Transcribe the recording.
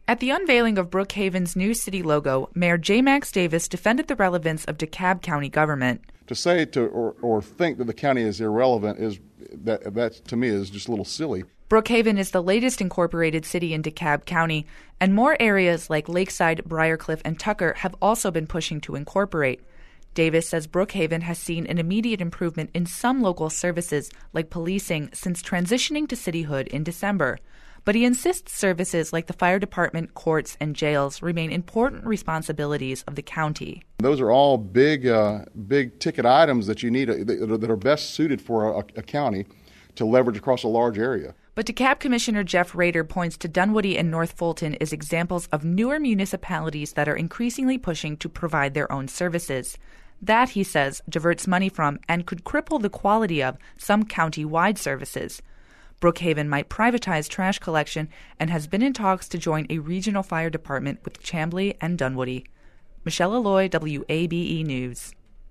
At the unveiling of Brookhaven's new city logo, Mayor J. Max Davis defended the relevance of DeKalb County government. To say or think that the county is irrelevant is that to me is just a little silly. Brookhaven is the latest incorporated city in DeKalb County, and more areas like Lakeside, Briarcliff, and Tucker have also been pushing to incorporate. Davis says Brookhaven has seen an immediate improvement in some local services, like policing, since transitioning to cityhood in December. But he insists services like the fire department, courts, and jails remain important responsibilities of the county. Those are all big ticket items that you need that are best suited for a county to leverage across a large area. But DeKalb Commissioner Jeff Rader points to Dunwoody and North Fulton as examples of newer municipalities that are increasingly pushing to provide their own services. That, he says, diverts money from and could cripple the quality of some county-wide services. Brookhaven might privatize trash collection and has been in talks to join a regional fire department with Chamblee and Dunwoody. Michelle Alloy, WABE News.